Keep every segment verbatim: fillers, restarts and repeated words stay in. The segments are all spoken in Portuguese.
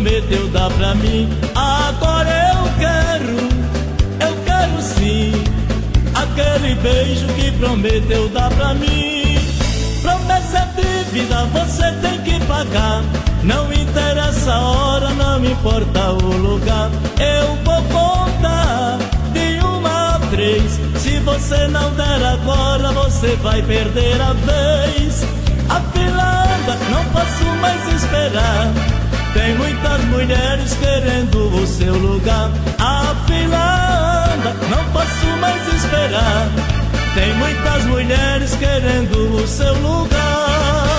prometeu dar pra mim. Agora eu quero, eu quero sim, aquele beijo que prometeu dar pra mim. Promessa de vida você tem que pagar, não interessa a hora, não importa o lugar. Eu vou contar de uma a três, se você não der agora você vai perder a vez. A fila anda, não posso mais esperar, tem muitas mulheres querendo o seu lugar. A fila anda, não posso mais esperar, tem muitas mulheres querendo o seu lugar.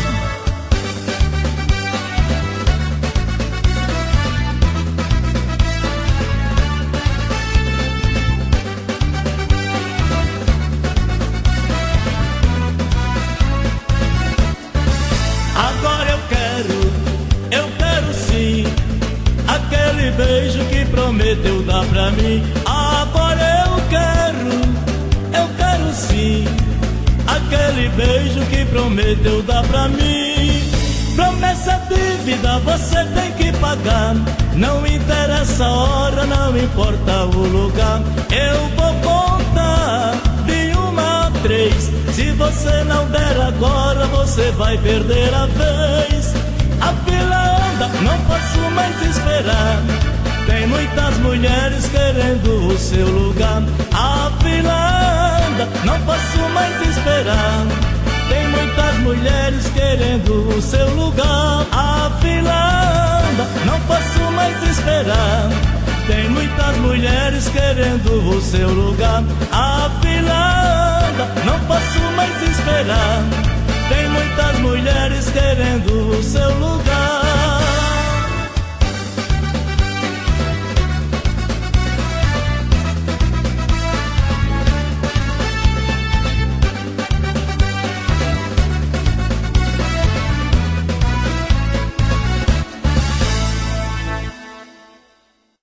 Agora eu quero, eu quero sim, aquele beijo que prometeu dar pra mim. Agora eu quero, eu quero sim, aquele beijo que prometeu dar pra mim. Promessa de vida você tem que pagar, não interessa a hora, não importa o lugar. Eu vou contar de uma a três, se você não der agora você vai perder a vez. A fila anda, não posso mais esperar, tem muitas mulheres querendo o seu lugar. A fila anda, não posso mais esperar, tem muitas mulheres querendo o seu lugar. A fila anda, não posso mais esperar, tem muitas mulheres querendo o seu lugar. A fila anda, não posso mais esperar, tem muitas mulheres querendo